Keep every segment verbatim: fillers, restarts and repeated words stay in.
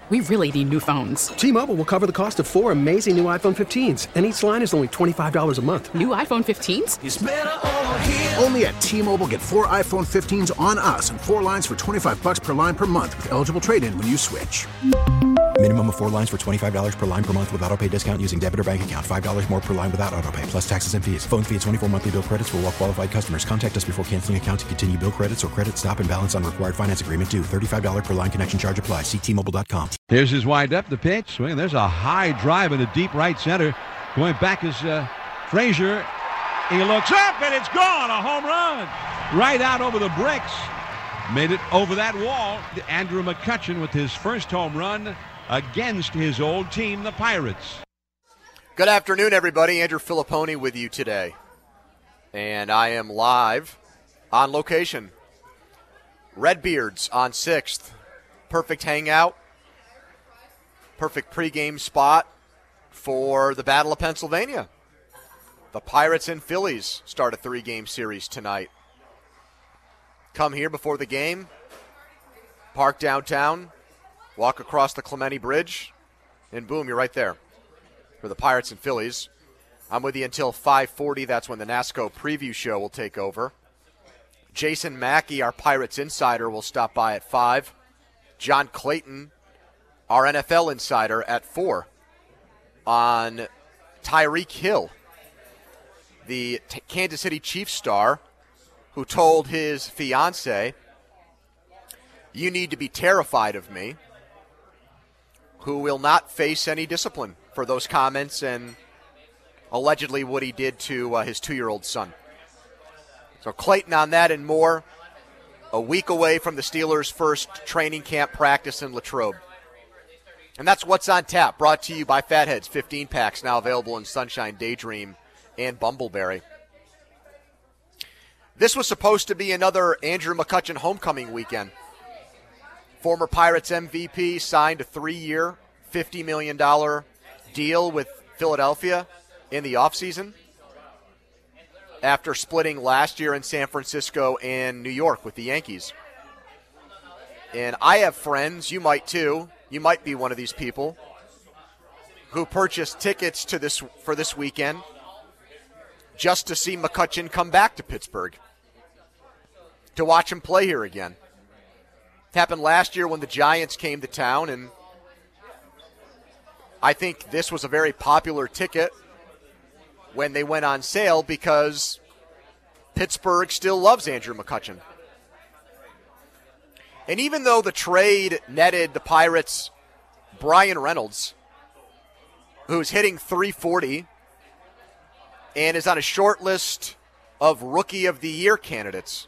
We really need new phones. T-Mobile will cover the cost of four amazing new iPhone fifteens, and each line is only twenty-five dollars a month. New iPhone fifteens? It's better over here. Only at T-Mobile, get four iPhone fifteens on us and four lines for twenty-five dollars per line per month with eligible trade-in when you switch. Minimum of four lines for twenty-five dollars per line per month with autopay discount using debit or bank account. five dollars more per line without autopay, plus taxes and fees. Phone fee at twenty-four monthly bill credits for well-qualified customers. Contact us before canceling account to continue bill credits or credit stop and balance on required finance agreement due. thirty-five dollars per line connection charge applies. See T Mobile dot com. Here's his wind-up, the pitch. Swing. There's a high drive in the deep right center. Going back is uh, Frazier. He looks up, and it's gone. A home run. Right out over the bricks. Made it over that wall. Andrew McCutchen with his first home run against his old team, the Pirates. Good afternoon, everybody. Andrew Filipponi with you today. And I am live on location. Redbeards on sixth. Perfect hangout. Perfect pregame spot for the Battle of Pennsylvania. The Pirates and Phillies start a three-game series tonight. Come here before the game. Park downtown. Walk across the Clemente Bridge, and boom, you're right there for the Pirates and Phillies. I'm with you until five forty. That's when the NASCO preview show will take over. Jason Mackey, our Pirates insider, will stop by at five. John Clayton, our N F L insider, at four. On Tyreek Hill, the T- Kansas City Chiefs star, who told his fiancée, "You need to be terrified of me," who will not face any discipline for those comments and allegedly what he did to uh, his two-year-old son. So Clayton on that and more, a week away from the Steelers' first training camp practice in Latrobe. And that's what's on tap, brought to you by Fatheads, fifteen packs, now available in Sunshine, Daydream, and Bumbleberry. This was supposed to be another Andrew McCutchen homecoming weekend. Former Pirates M V P signed a three-year, fifty million dollars deal with Philadelphia in the offseason after splitting last year in San Francisco and New York with the Yankees. And I have friends, you might too, you might be one of these people, who purchased tickets to this for this weekend just to see McCutchen come back to Pittsburgh, to watch him play here again. It happened last year when the Giants came to town, and I think this was a very popular ticket when they went on sale because Pittsburgh still loves Andrew McCutchen. And even though the trade netted the Pirates Brian Reynolds, who's hitting three forty and is on a short list of Rookie of the Year candidates,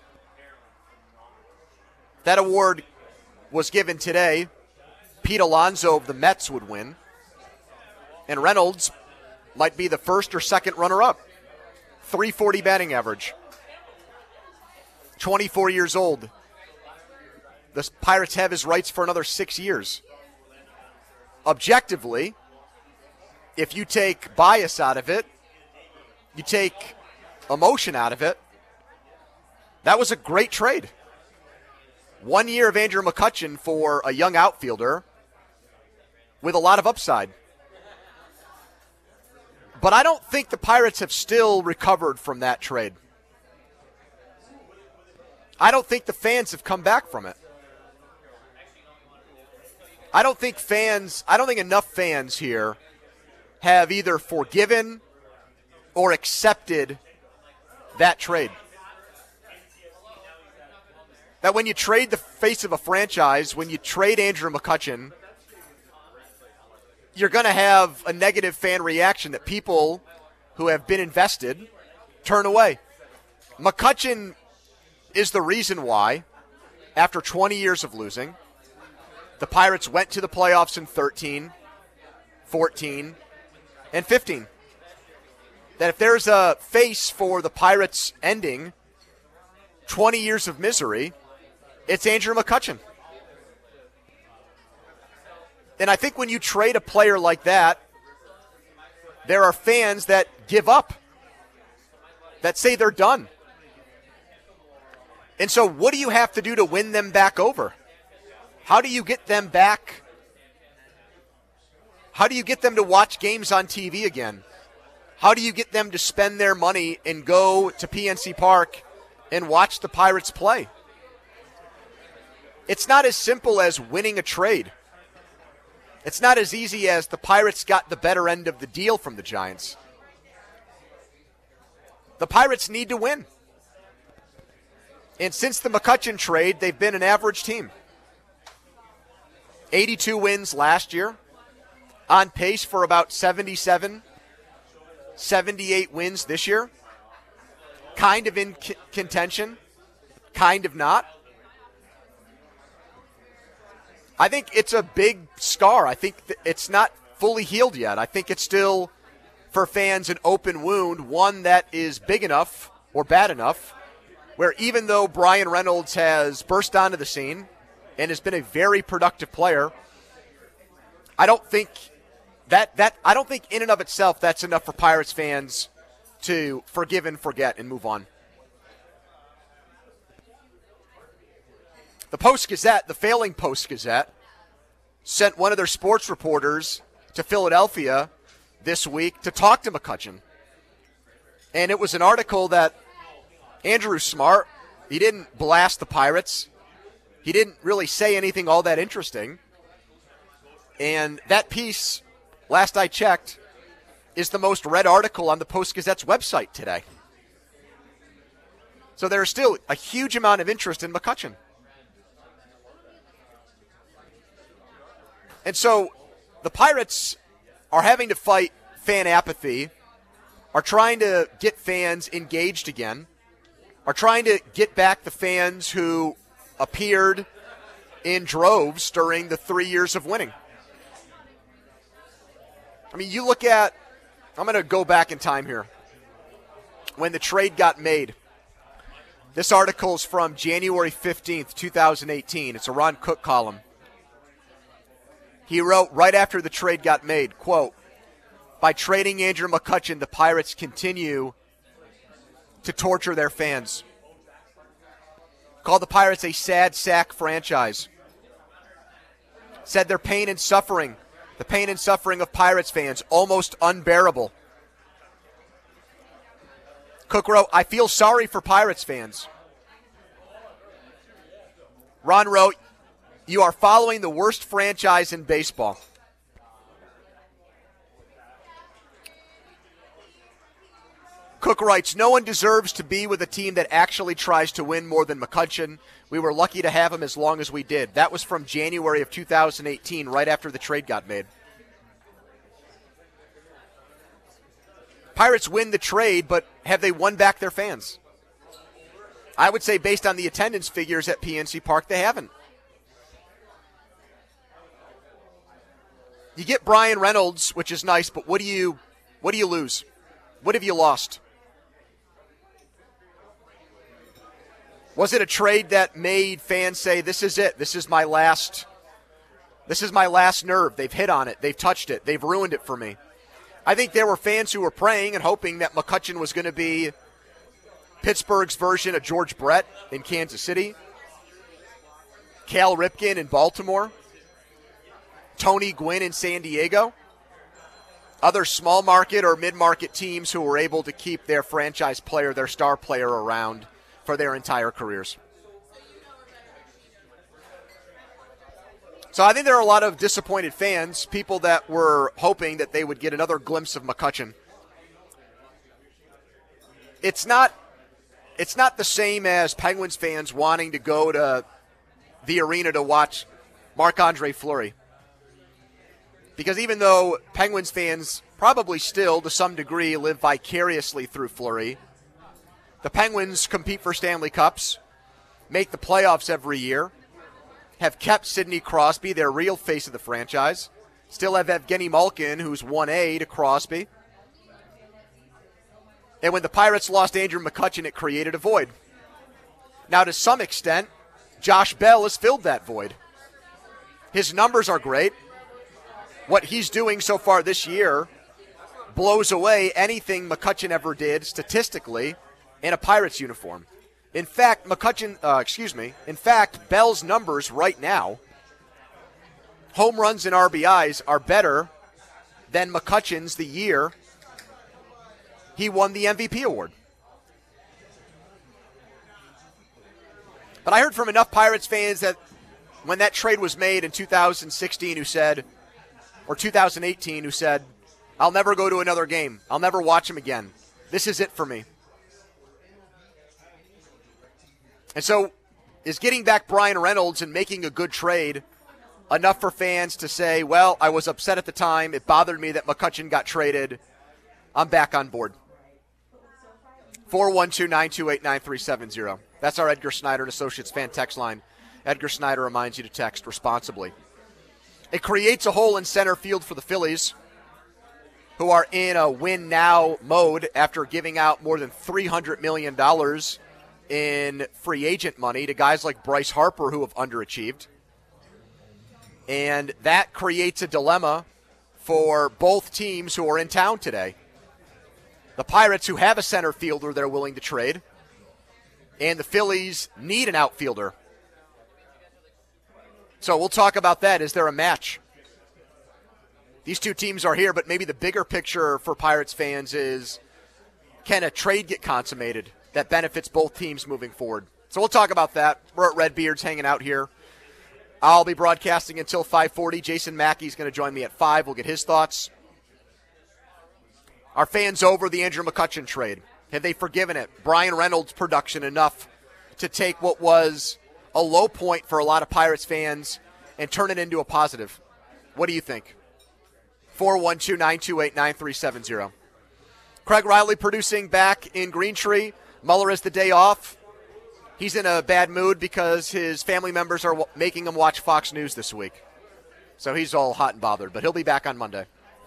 that award was given today. Pete Alonso of the Mets would win, and Reynolds might be the first or second runner-up. three forty batting average. twenty-four years old. The Pirates have his rights for another six years. Objectively, if you take bias out of it, you take emotion out of it, that was a great trade. One year of Andrew McCutchen for a young outfielder with a lot of upside. But I don't think the Pirates have still recovered from that trade. I don't think the fans have come back from it. I don't think fans, I don't think enough fans here have either forgiven or accepted that trade. That when you trade the face of a franchise, when you trade Andrew McCutchen, you're going to have a negative fan reaction that people who have been invested turn away. McCutchen is the reason why, after twenty years of losing, the Pirates went to the playoffs in thirteen, fourteen, and fifteen. That if there's a face for the Pirates ending twenty years of misery, it's Andrew McCutchen. And I think when you trade a player like that, there are fans that give up, that say they're done. And so what do you have to do to win them back over? How do you get them back How do you get them to watch games on T V again? How do you get them to spend their money and go to P N C Park and watch the Pirates play? It's not as simple as winning a trade. It's not as easy as the Pirates got the better end of the deal from the Giants. The Pirates need to win. And since the McCutchen trade, they've been an average team. eighty-two wins last year, on pace for about seventy-seven, seventy-eight wins this year. Kind of in c- contention, kind of not. I think it's a big scar. I think th- it's not fully healed yet. I think it's still, for fans, an open wound, one that is big enough or bad enough where even though Bryan Reynolds has burst onto the scene and has been a very productive player, I don't think that that I don't think in and of itself that's enough for Pirates fans to forgive and forget and move on. The Post-Gazette, the failing Post-Gazette, sent one of their sports reporters to Philadelphia this week to talk to McCutchen. And it was an article that Andrew's smart. He didn't blast the Pirates. He didn't really say anything all that interesting. And that piece, last I checked, is the most read article on the Post-Gazette's website today. So there's still a huge amount of interest in McCutchen. And so the Pirates are having to fight fan apathy, are trying to get fans engaged again, are trying to get back the fans who appeared in droves during the three years of winning. I mean, you look at, I'm going to go back in time here, when the trade got made. This article is from January fifteenth, twenty eighteen. It's a Ron Cook column. He wrote right after the trade got made, quote, "By trading Andrew McCutchen, the Pirates continue to torture their fans. Called the Pirates a sad sack franchise. Said their pain and suffering, the pain and suffering of Pirates fans, almost unbearable. Cook wrote, I feel sorry for Pirates fans. Ron wrote, you are following the worst franchise in baseball. Cook writes, no one deserves to be with a team that actually tries to win more than McCutchen. We were lucky to have him as long as we did. That was from January of two thousand eighteen, right after the trade got made. Pirates win the trade, but have they won back their fans? I would say based on the attendance figures at P N C Park, they haven't. You get Bryan Reynolds, which is nice, but what do you what do you lose? What have you lost? Was it a trade that made fans say, this is it, this is my last, this is my last nerve. They've hit on it, they've touched it, they've ruined it for me. I think there were fans who were praying and hoping that McCutchen was going to be Pittsburgh's version of George Brett in Kansas City, Cal Ripken in Baltimore, Tony Gwynn in San Diego, other small market or mid-market teams who were able to keep their franchise player, their star player around for their entire careers. So I think there are a lot of disappointed fans, people that were hoping that they would get another glimpse of McCutchen. It's not it's not the same as Penguins fans wanting to go to the arena to watch Marc-Andre Fleury. Because even though Penguins fans probably still, to some degree, live vicariously through Fleury, the Penguins compete for Stanley Cups, make the playoffs every year, have kept Sidney Crosby, their real face of the franchise, still have Evgeny Malkin, who's one A to Crosby. And when the Pirates lost Andrew McCutchen, it created a void. Now, to some extent, Josh Bell has filled that void. His numbers are great. What he's doing so far this year blows away anything McCutchen ever did statistically in a Pirates uniform. In fact, McCutchen, uh, excuse me, in fact, Bell's numbers right now, home runs and R B Is, are better than McCutcheon's the year he won the M V P award. But I heard from enough Pirates fans that when that trade was made in two thousand sixteen who said, or two thousand eighteen who said, I'll never go to another game. I'll never watch him again. This is it for me. And so is getting back Brian Reynolds and making a good trade enough for fans to say, well, I was upset at the time. It bothered me that McCutcheon got traded. I'm back on board. four one two, nine two eight, nine three seven zero. That's our Edgar Snyder and Associates fan text line. Edgar Snyder reminds you to text responsibly. It creates a hole in center field for the Phillies, who are in a win-now mode after giving out more than three hundred million dollars in free agent money to guys like Bryce Harper who have underachieved. And that creates a dilemma for both teams who are in town today. The Pirates, who have a center fielder they're willing to trade, and the Phillies need an outfielder. So we'll talk about that. Is there a match? These two teams are here, but maybe the bigger picture for Pirates fans is, can a trade get consummated that benefits both teams moving forward? So we'll talk about that. We're at Redbeards hanging out here. I'll be broadcasting until five forty. Jason Mackey's going to join me at five. We'll get his thoughts. Are fans over the Andrew McCutcheon trade? Have they forgiven it? Brian Reynolds' production enough to take what was a low point for a lot of Pirates fans and turn it into a positive? What do you think? four one two, nine two eight, nine three seven zero. Craig Riley producing back in Green Tree. Muller has the day off. He's in a bad mood because his family members are making him watch Fox News this week. So he's all hot and bothered, but he'll be back on Monday.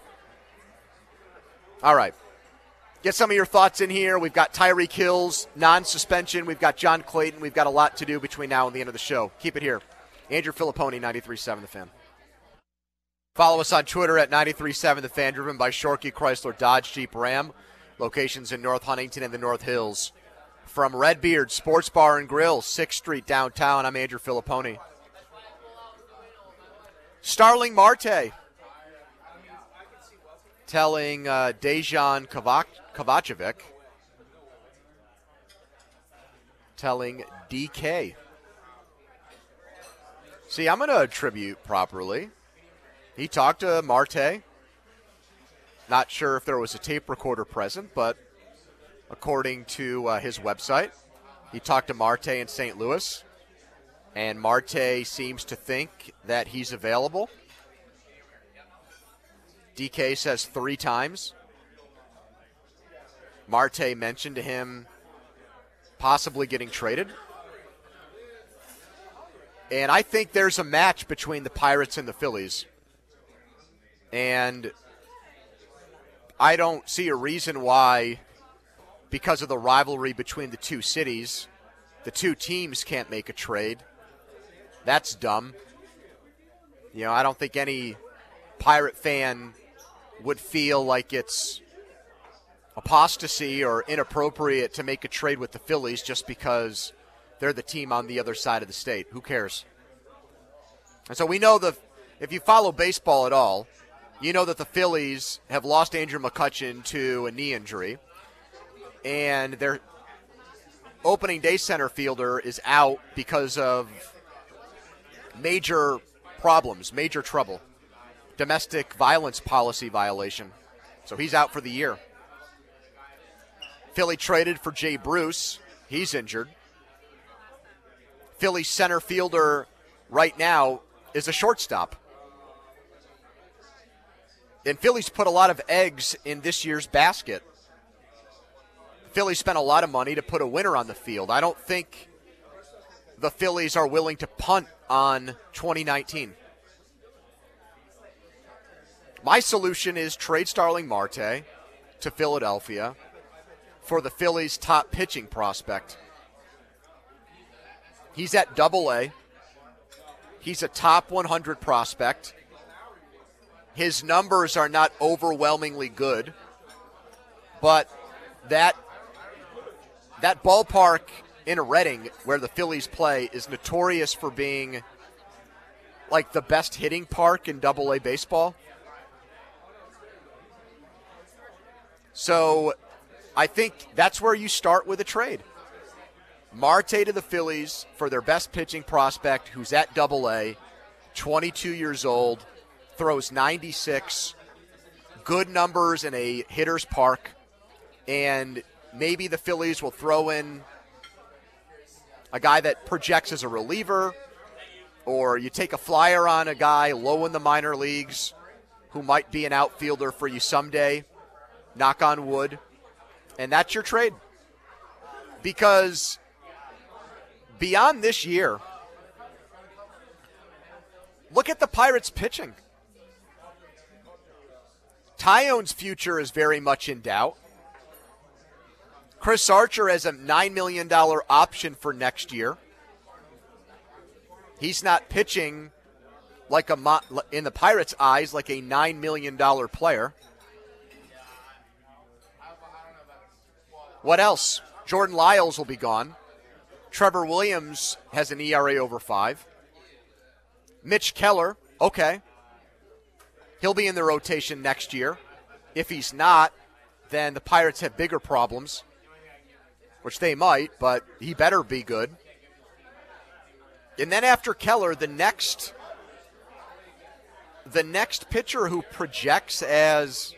All right. Get some of your thoughts in here. We've got Tyreek Hill's non-suspension. We've got John Clayton. We've got a lot to do between now and the end of the show. Keep it here. Andrew Filipponi, ninety-three point seven The Fan. Follow us on Twitter at ninety-three point seven The Fan, driven by Shorkey Chrysler Dodge Jeep Ram. Locations in North Huntington and the North Hills. From Redbeard Sports Bar and Grill, sixth Street downtown, I'm Andrew Filipponi. Starling Marte telling uh, Dejan Kovac- Kovacevic, telling D K. See, I'm going to attribute properly. He talked to Marte. Not sure if there was a tape recorder present, but according to uh, his website, he talked to Marte in Saint Louis, and Marte seems to think that he's available. D K says three times. Marte mentioned to him possibly getting traded. And I think there's a match between the Pirates and the Phillies. And I don't see a reason why, because of the rivalry between the two cities, the two teams can't make a trade. That's dumb. You know, I don't think any Pirate fan would feel like it's apostasy or inappropriate to make a trade with the Phillies just because they're the team on the other side of the state. Who cares? And so we know the, if you follow baseball at all, you know that the Phillies have lost Andrew McCutcheon to a knee injury, and their opening day center fielder is out because of major problems, major trouble, domestic violence policy violation. So he's out for the year. Philly traded for Jay Bruce. He's injured. Philly center fielder right now is a shortstop. And Phillies put a lot of eggs in this year's basket. Phillies spent a lot of money to put a winner on the field. I don't think the Phillies are willing to punt on twenty nineteen. My solution is trade Starling Marte to Philadelphia for the Phillies' top pitching prospect. He's at double A. He's a top one hundred prospect. His numbers are not overwhelmingly good, but that that ballpark in Reading where the Phillies play is notorious for being like the best hitting park in double A baseball. So I think that's where you start with a trade. Marte to the Phillies for their best pitching prospect, who's at double A, twenty-two years old, throws ninety-six, good numbers in a hitter's park, and maybe the Phillies will throw in a guy that projects as a reliever, or you take a flyer on a guy low in the minor leagues who might be an outfielder for you someday, knock on wood, and that's your trade. Because beyond this year, look at the Pirates' pitching. Tyone's future is very much in doubt. Chris Archer has a nine million dollars option for next year. He's not pitching like a mo- in the Pirates' eyes like a nine million dollars player. What else? Jordan Lyles will be gone. Trevor Williams has an E R A over five. Mitch Keller, okay. He'll be in the rotation next year. If he's not, then the Pirates have bigger problems, which they might, but he better be good. And then after Keller, the next the next pitcher who projects as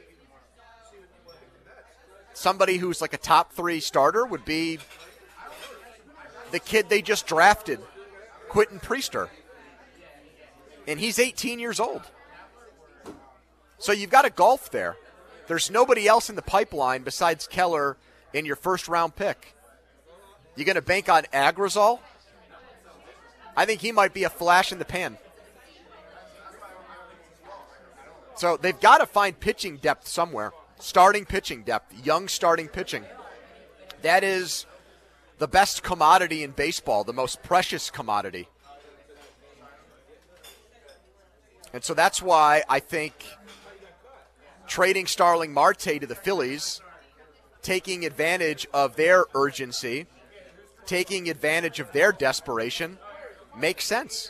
somebody who's like a top three starter would be the kid they just drafted, Quentin Priester. And he's eighteen years old. So you've got a gulf there. There's nobody else in the pipeline besides Keller in your first-round pick. You going to bank on Agrizal? I think he might be a flash in the pan. So they've got to find pitching depth somewhere. Starting pitching depth, young starting pitching. That is the best commodity in baseball, the most precious commodity. And so that's why I think trading Starling Marte to the Phillies, taking advantage of their urgency, taking advantage of their desperation, makes sense.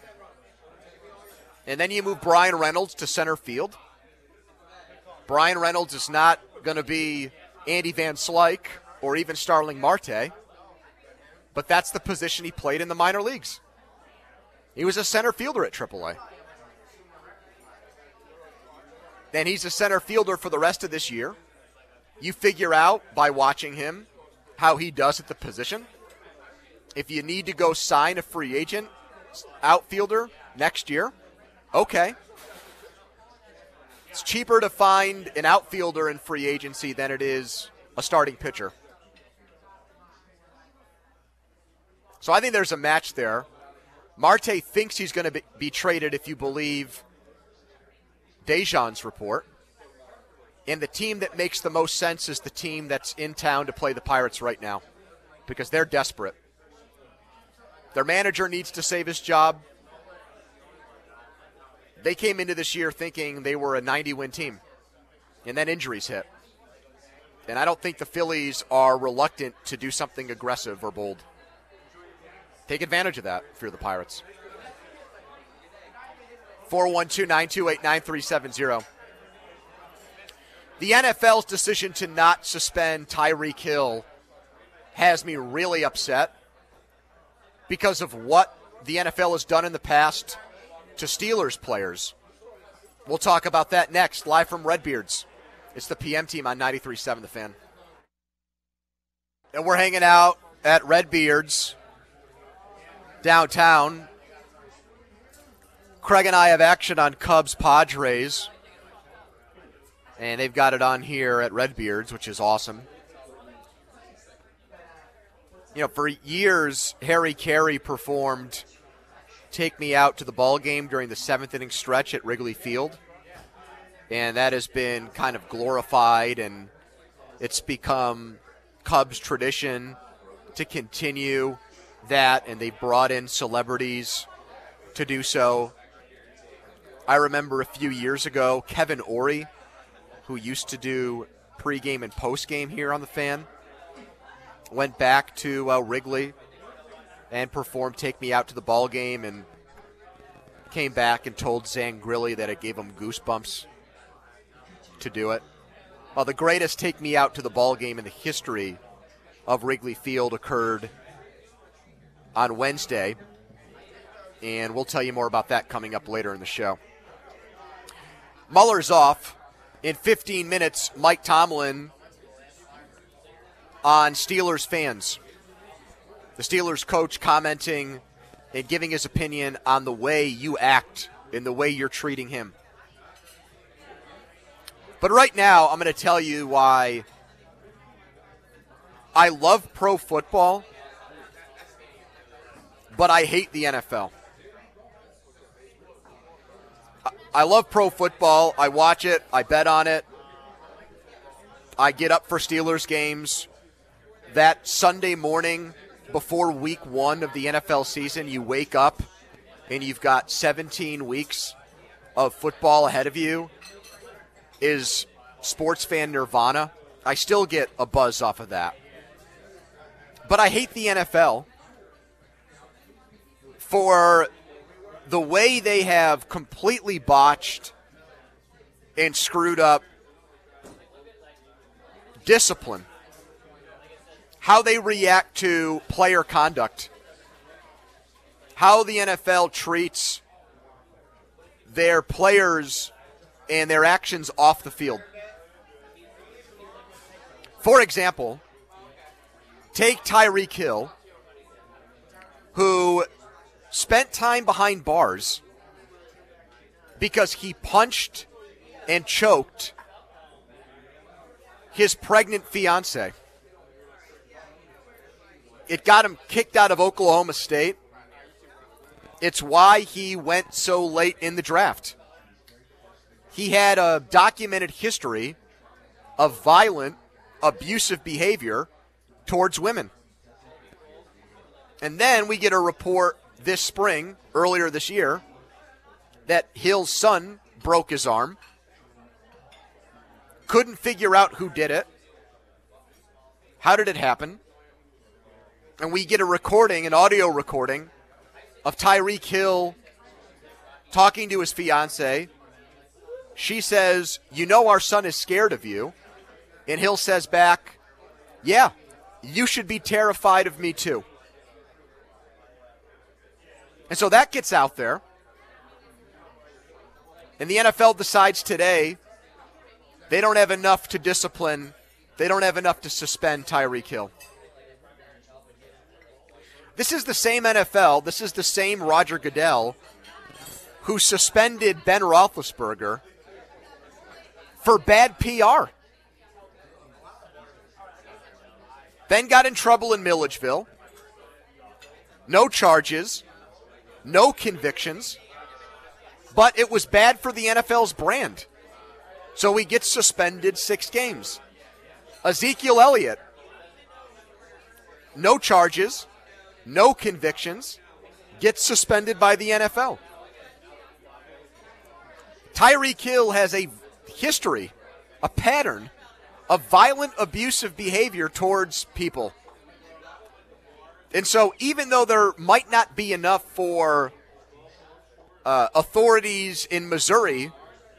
And then you move Brian Reynolds to center field. Brian Reynolds is not going to be Andy Van Slyke or even Starling Marte, but that's the position he played in the minor leagues. He was a center fielder at triple A. And he's a center fielder for the rest of this year. You figure out by watching him how he does at the position. If you need to go sign a free agent outfielder next year, okay. It's cheaper to find an outfielder in free agency than it is a starting pitcher. So I think there's a match there. Marte thinks he's going to be, be traded if you believe Dejan's report. And the team that makes the most sense is the team that's in town to play the Pirates right now because they're desperate. Their manager needs to save his job. They came into this year thinking they were a ninety-win team, and then injuries hit. And I don't think the Phillies are reluctant to do something aggressive or bold. Take advantage of that if you're the Pirates. four one two, nine two eight, nine three seven zero. The N F L's decision to not suspend Tyreek Hill has me really upset because of what the N F L has done in the past to Steelers players. We'll talk about that next, live from Redbeards. It's the P M team on ninety-three point seven The Fan. And we're hanging out at Redbeards downtown. Craig and I have action on Cubs Padres. And they've got it on here at Redbeards, which is awesome. You know, for years, Harry Carey performed Take Me Out to the Ball Game during the seventh inning stretch at Wrigley Field. And that has been kind of glorified, and it's become Cubs tradition to continue that, and they brought in celebrities to do so. I remember a few years ago, Kevin Ory, who used to do pregame and postgame here on The Fan, went back to uh, Wrigley and performed Take Me Out to the Ball Game, and came back and told Zan Grilli that it gave him goosebumps to do it. Well, the greatest take me out to the ball game in the history of Wrigley Field occurred on Wednesday, and we'll tell you more about that coming up later in the show. Muller's off. In fifteen minutes, Mike Tomlin on Steelers fans. The Steelers coach commenting and giving his opinion on the way you act and the way you're treating him. But right now, I'm going to tell you why I love pro football, but I hate the N F L. I love pro football. I watch it. I bet on it. I get up for Steelers games. That Sunday morning before week one of the N F L season, you wake up and you've got seventeen weeks of football ahead of you is sports fan nirvana. I still get a buzz off of that. But I hate the N F L for the way they have completely botched and screwed up discipline, how they react to player conduct, how the N F L treats their players and their actions off the field. For example, take Tyreek Hill, who spent time behind bars because he punched and choked his pregnant fiance. It got him kicked out of Oklahoma State. It's why he went so late in the draft. He had a documented history of violent, abusive behavior towards women. And then we get a report this spring, earlier this year, that Hill's son broke his arm. Couldn't figure out who did it. How did it happen? And we get a recording, an audio recording, of Tyreek Hill talking to his fiance. She says, "You know our son is scared of you." And Hill says back, "Yeah, you should be terrified of me too." And so that gets out there. And the N F L decides today they don't have enough to discipline, they don't have enough to suspend Tyreek Hill. This is the same N F L, this is the same Roger Goodell who suspended Ben Roethlisberger for bad P R. Ben got in trouble in Milledgeville. No charges. No convictions, but it was bad for the N F L's brand. So he gets suspended six games. Ezekiel Elliott, no charges, no convictions, gets suspended by the N F L. Tyreek Hill has a history, a pattern of violent, abusive behavior towards people. And so even though there might not be enough for uh, authorities in Missouri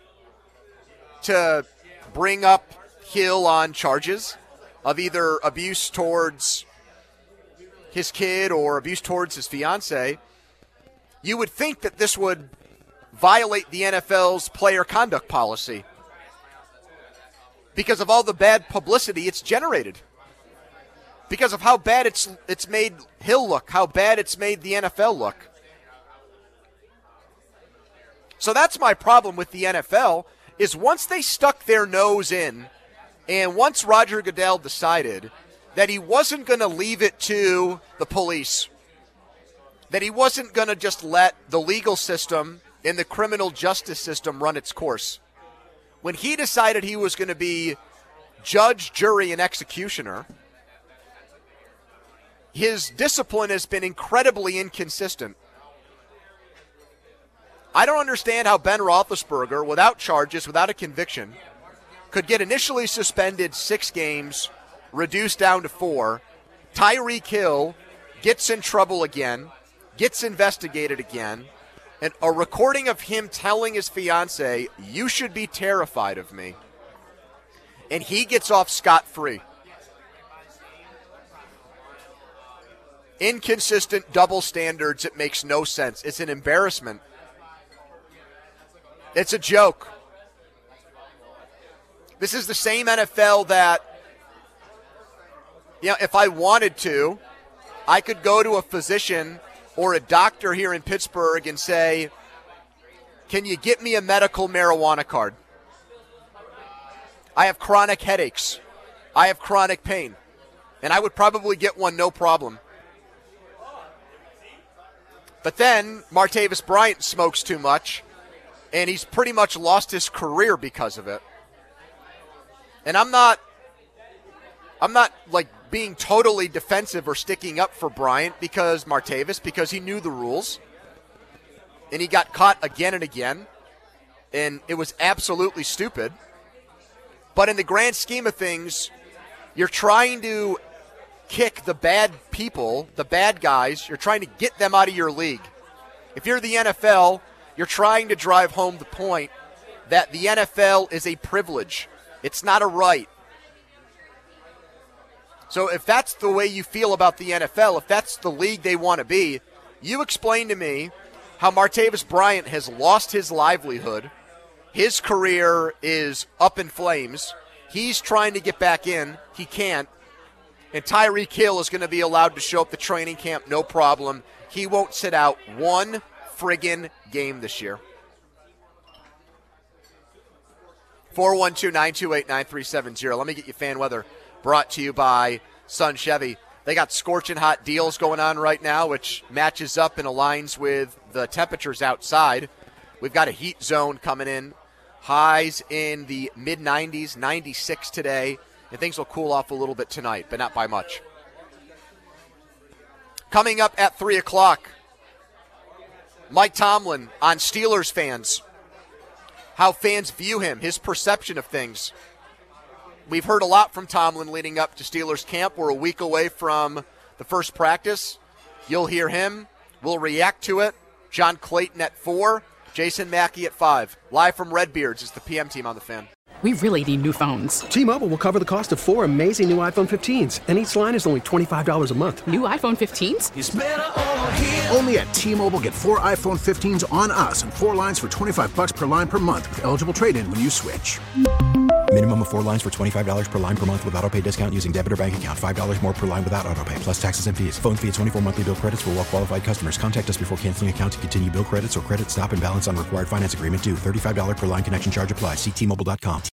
to bring up Hill on charges of either abuse towards his kid or abuse towards his fiance, you would think that this would violate the N F L's player conduct policy because of all the bad publicity it's generated. Because of how bad it's it's made Hill look, how bad it's made the N F L look. So that's my problem with the N F L, is once they stuck their nose in, and once Roger Goodell decided that he wasn't going to leave it to the police, that he wasn't going to just let the legal system and the criminal justice system run its course. When he decided he was going to be judge, jury, and executioner, his discipline has been incredibly inconsistent. I don't understand how Ben Roethlisberger, without charges, without a conviction, could get initially suspended six games, reduced down to four. Tyreek Hill gets in trouble again, gets investigated again, and a recording of him telling his fiance, "You should be terrified of me." and he gets off scot-free. Inconsistent double standards. It makes no sense. It's an embarrassment. It's a joke. This is the same N F L that, you know, if I wanted to, I could go to a physician or a doctor here in Pittsburgh and say, can you get me a medical marijuana card? I have chronic headaches. I have chronic pain. And I would probably get one, no problem. But then Martavis Bryant smokes too much, and he's pretty much lost his career because of it. And I'm not, I'm not like being totally defensive or sticking up for Bryant because Martavis, because he knew the rules, and he got caught again and again, and it was absolutely stupid. But in the grand scheme of things, you're trying to kick the bad people, the bad guys, you're trying to get them out of your league. If you're the N F L, you're trying to drive home the point that the N F L is a privilege. It's not a right. So if that's the way you feel about the N F L, if that's the league they want to be, you explain to me how Martavis Bryant has lost his livelihood. His career is up in flames. He's trying to get back in. He can't. And Tyreek Hill is going to be allowed to show up to training camp, no problem. He won't sit out one friggin' game this year. four one two, nine two eight, nine three seven zero. Let me get you fan weather brought to you by Sun Chevy. They got scorching hot deals going on right now, which matches up and aligns with the temperatures outside. We've got a heat zone coming in. Highs in the mid nineties, ninety-six today. And things will cool off a little bit tonight, but not by much. Coming up at three o'clock, Mike Tomlin on Steelers fans. How fans view him, his perception of things. We've heard a lot from Tomlin leading up to Steelers camp. We're a week away from the first practice. You'll hear him. We'll react to it. John Clayton at four. Jason Mackey at five. Live from Redbeards is the P M team on the Fan. We really need new phones. T-Mobile will cover the cost of four amazing new iPhone fifteens, and each line is only twenty-five dollars a month. New iPhone fifteens? It's better over here. Only at T-Mobile, get four iPhone fifteens on us and four lines for twenty-five dollars per line per month with eligible trade-in when you switch. Minimum of four lines for twenty-five dollars per line per month with autopay discount using debit or bank account. five dollars more per line without autopay, plus taxes and fees. Phone fee at twenty-four monthly bill credits for well-qualified customers. Contact us before canceling account to continue bill credits or credit stop and balance on required finance agreement due. thirty-five dollars per line connection charge applies. See T Mobile dot com.